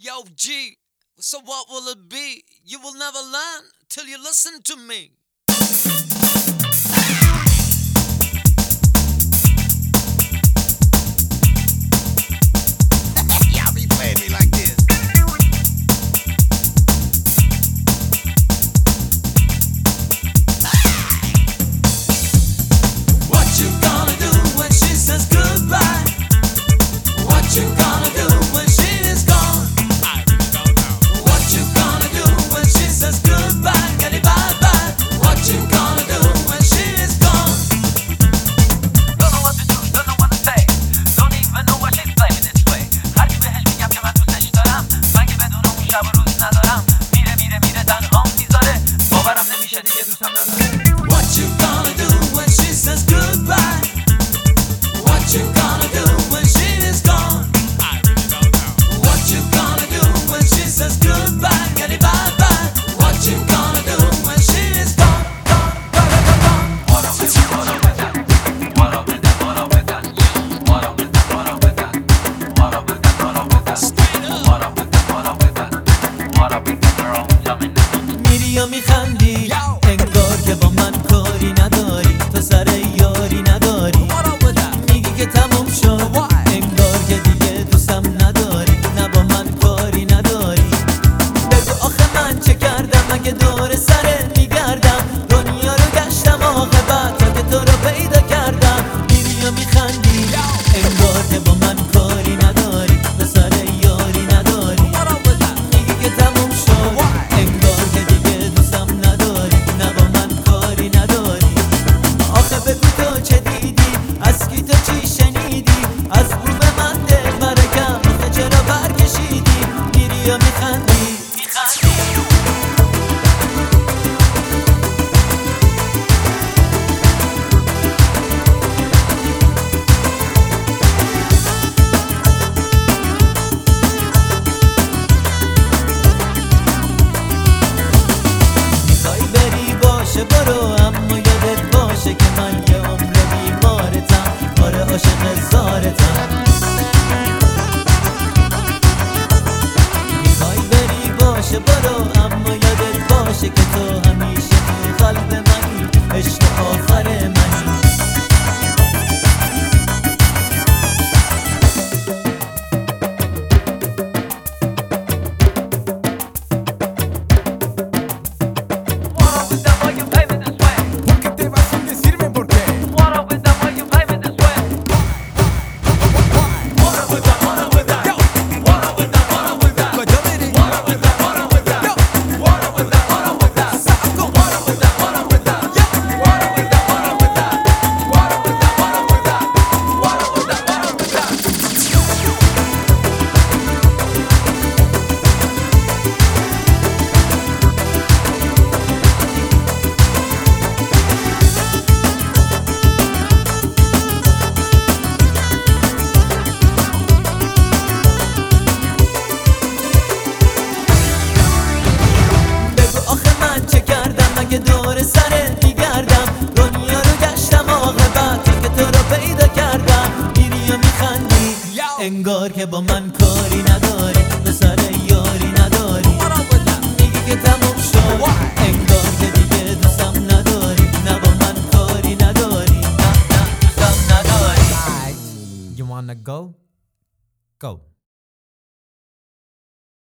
Yo, G, so what will it be? You will never learn till you listen to me. Y'all be playing me like this. What you gonna do when she says goodbye? What you gonna do when she is gone? I really don't know. What you gonna do when she says goodbye? Get it bye-bye. What you gonna do when she is gone? Don't know what to do, don't know what to say. Don't even know why she's playing this way. هرچی بهش میگم که من دوستش دارم، من که بدون اون شب و روز ندارم. میره تنهام میذاره، باورم نمیشه دیگه دوستم نداره. What you gonna do when she says goodbye? What you gonna do when she is gone? I really don't know. What you gonna do when she says goodbye? Get it bye-bye. What you gonna do when she is gone? میری و میخندی انگار که با من کاری نداری، تو سر یاری نداری. میگی که تموم شد انگار که دیگه دوستم نداری، نه با من کاری نداری. بگو آخه من چه کردم مگه دور سرت میگردم، دنیا رو گشتم عاقبت تا که تو رو پیدا کردم. میری و میخندی انگار که با من کاری نداری، تو سر یاری نداری. میگی که تموم شد انگار که دیگه دوستم نداری، نه با من کاری نداری. آخه بگو تو چه دیدی، از کی تو چی شنیدی، از رو به من دل برکم آخه چرا برکشیدی. میری و میخندی میخوای بری باشه برو، اما یادت باشه که من یه عمر بیمارتم، آره عاشق زارتم. میخوای بری باشه برو، اما یادت باشه که تو همیشه تو قلب منی، عشق آخر منی. What up with that, why you play me this way? ¿Por qué te vas sin decirme por qué? What up with that, why you play me this way? What up with that, what up with that? What up with that, what up with that? But don't let it- What up with that, what up with that? What up with that, what up with that? What up with that, what up with that? What up with that, what up with that? What up with that, what up with that? What up with that, what up with that? بگو آخه من چه کردم مگه دور سرت میگردم، دنیا رو گشتم عاقبت تا که تو رو پیدا کردم. میری و میخندی انگار که با من کاری نداری،